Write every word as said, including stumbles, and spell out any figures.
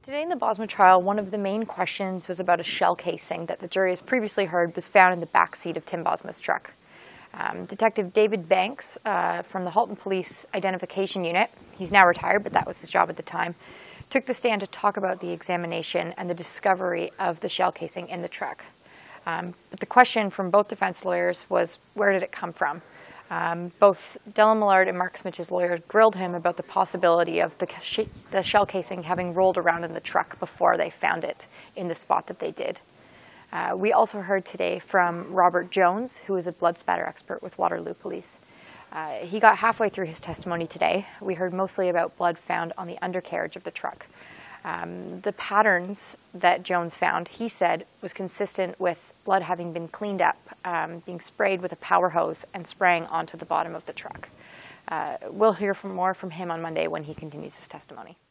Today in the Bosma trial, one of the main questions was about a shell casing that the jury has previously heard was found in the backseat of Tim Bosma's truck. Um, Detective David Banks uh, from the Halton Police Identification Unit, he's now retired, but that was his job at the time, took the stand to talk about the examination and the discovery of the shell casing in the truck. Um, but the question from both defense lawyers was, where did it come from? Um, both Della Millard and Mark Smitch's lawyers grilled him about the possibility of the, sh the shell casing having rolled around in the truck before they found it in the spot that they did. Uh, we also heard today from Robert Jones, who is a blood spatter expert with Waterloo Police. Uh, he got halfway through his testimony today. We heard mostly about blood found on the undercarriage of the truck. Um, the patterns that Jones found, he said, was consistent with blood having been cleaned up, um, being sprayed with a power hose and spraying onto the bottom of the truck. Uh, we'll hear from more from him on Monday when he continues his testimony.